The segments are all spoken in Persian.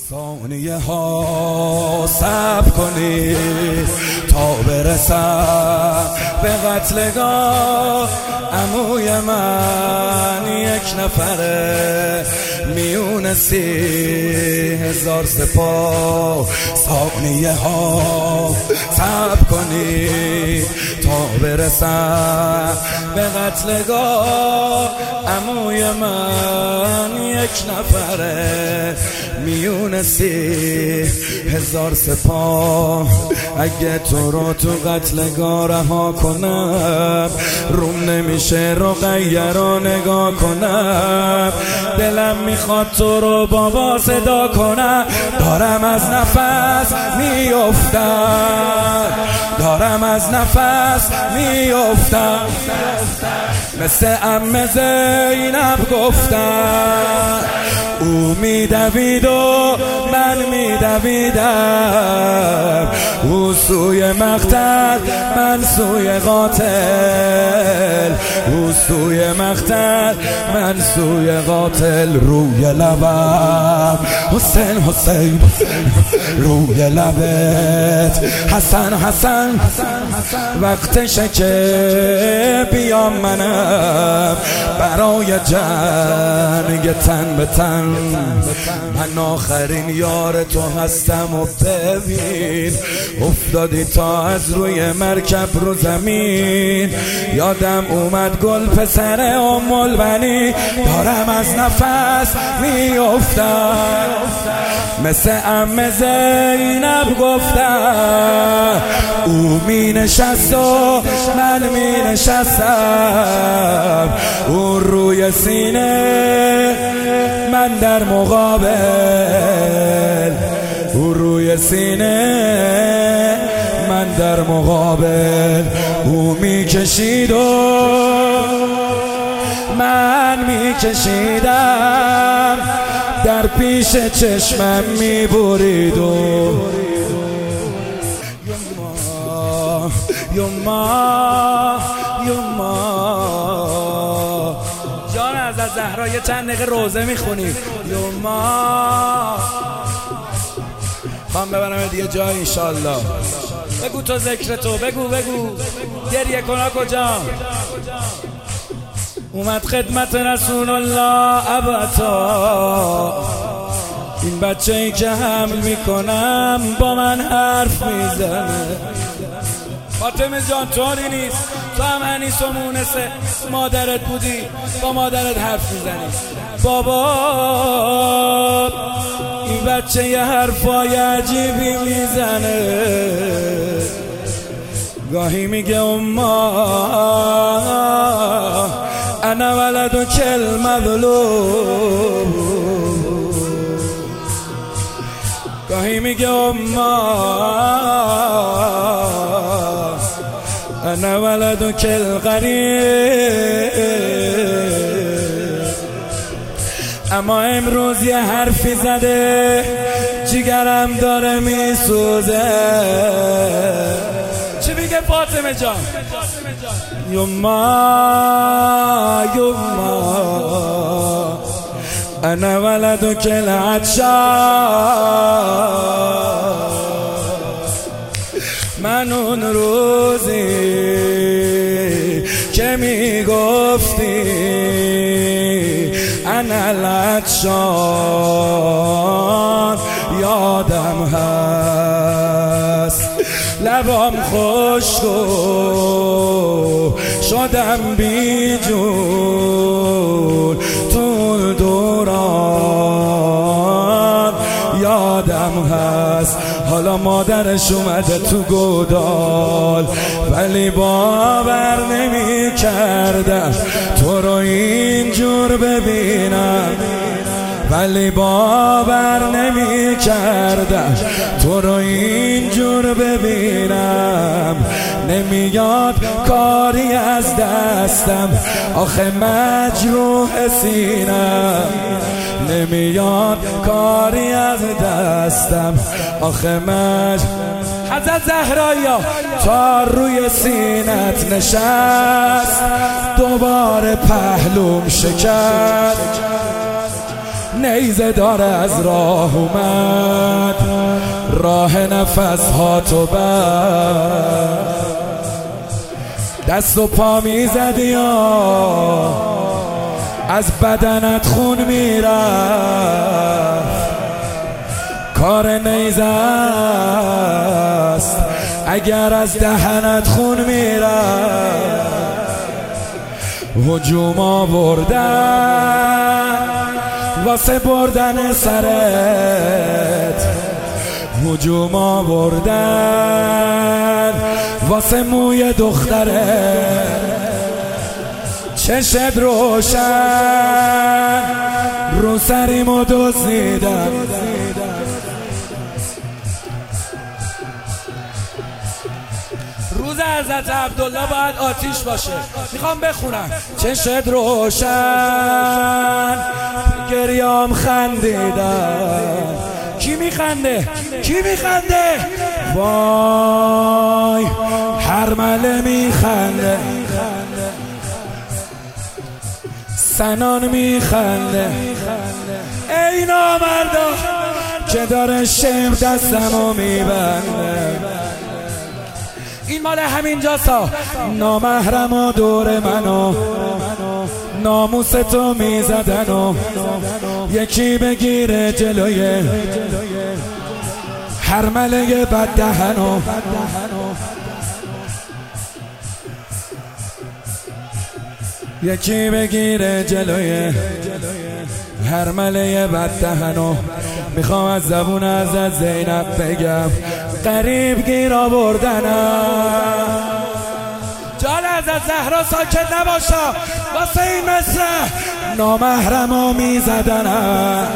ثانیه ها صبر کنید تا برسم به قتلگاه. عموی من یک نفره میون 30,000 سپاه. ثانیه ها صبر کنید تا برسم به قتلگاه. عموی من یک نفره میون 30,000 سپاه. اگه تو رو تو قتلگاه رها کنم، روم نمیشه رقیه رو نگاه کنم. دلم میخواد تو رو بابا صدا کنم. دارم از نفس میافتم، دارم از نفس میافتم. مثل عمه زینب گفتم، او میدوید و من میدویدم. او سوی مقتل من سوی قاتل، او سوی مقتل من سوی قاتل. روی لبم حسین حسین، روی لبت حسن حسن. وقتشه که بیام منم برای جنگ تن به تن. من آخرین یار تو هستم و ببین، افتادی تا از روی مرکب رو زمین. یادم اومد گل پسر ام البنی. دارم از نفس میافتم، مثل عمه زینب گفتم. او می نشست و من می نشستم. او روی سینه من در مقابل، او روی سینه من در مقابل. او می کشید و من می کشیدم، در پیش چشمم می برید و یما جان از زهرا یه چند دقیقه روزه میخونیم. یما خواهم ببرم دیگه جای انشالله. بگو تو ذکر تو، بگو گریه کنا کجا اومد خدمت رسول الله ابتا. این بچه ای که حمل میکنم با من حرف میزنه. فاطمه جان طوری نیست، تو هم انیس و مونسه مادرت بودی، با مادرت حرف میزنی. بابا این بچه یه حرفای عجیبی میزنه. گاهی میگه اما انا ولد کل مظلوم، گاهی میگه اما انا ولد کل غریب. اما امروز یه حرفی زده جیگرم داره میسوزه. چی میگه فاطمه جان؟ یما انا ولد کل عطشان. من اون روزی که میگفتی انا العطشان یادم هست. لبام خشک و شدم بی جون تو دوران یادم هست. حالا مادرش اومده تو گودال، ولی باور نمی کردم تو رو اینجور ببینم، ولی باور نمی کردم تو رو اینجور ببینم. نمیاد کاری از دستم آخه مجروح سینم، نمیاد کاری از دستم آخه حضرت زهرایا تا روی سینت نشست، دوباره پهلوم شکست. نیزه دار از راه اومد، راه نفس ها تو بر دست و پا میزدی یا از بدنت خون میرفت، کار نیزه است اگر از دهنت خون میرفت. هجوم آوردن واسه بردن سرت، هجوم آوردن واسه موی دخترت، چشت روشن رو سریمو دزدیدن. روز حضرت عبدالله باید آتیش باشه. میخوام بخونم. چشت روشن گریام خندیدن. کی میخنده؟ کی میخنده؟ وای هرمله میخنده، سنان میخنده. ای نامردا که داره شم دستمو میبنده. این مال همینجاسا. نامحرم و دور منو ناموس تو میزدن و یکی بگیره جلوی هرمله بد دهنو، یکی بگیره جلوی هرمله بد دهنو. میخوام از زبون حضرت زینب بگم قریب گیر آوردنم. جان حضرت زهرا ساکت نباشا واسه این مصرع نامحرمو میزدنم.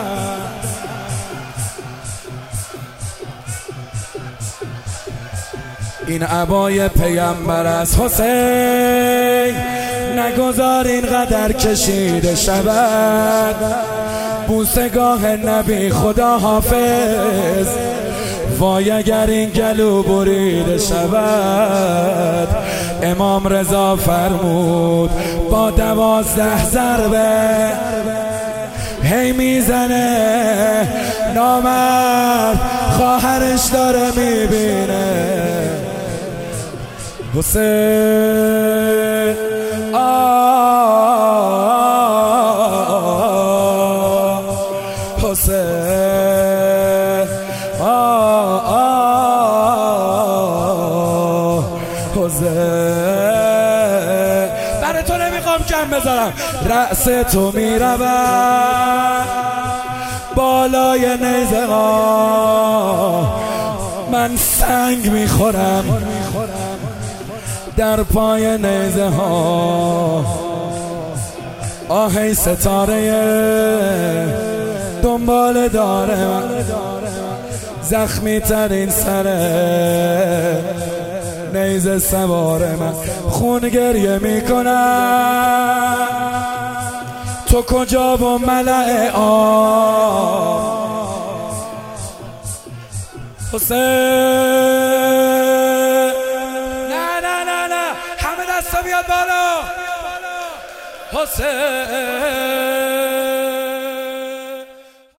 این عبای پیامبر از حسین نگذار اینقدر کشیده شود. بوسگاه نبی خدا حافظ، وای اگر این گلو بریده شود. امام رضا فرمود با 12 ضربه هی میزنه، نامرد خواهرش داره میبینه. حسین حسین حسین برای تو نمیخوام کم بذارم. رأس تو میرود بالای نیزه ها، من سنگ میخورم در پای نیزه ها. آهی ستاره دنبال داره من، زخمی ترین سره نیزه سوار من. خون گریه میکنم تو کجا و ملأ آب. حسین نه نه نه نه همه دستا بیاد بالا. حسین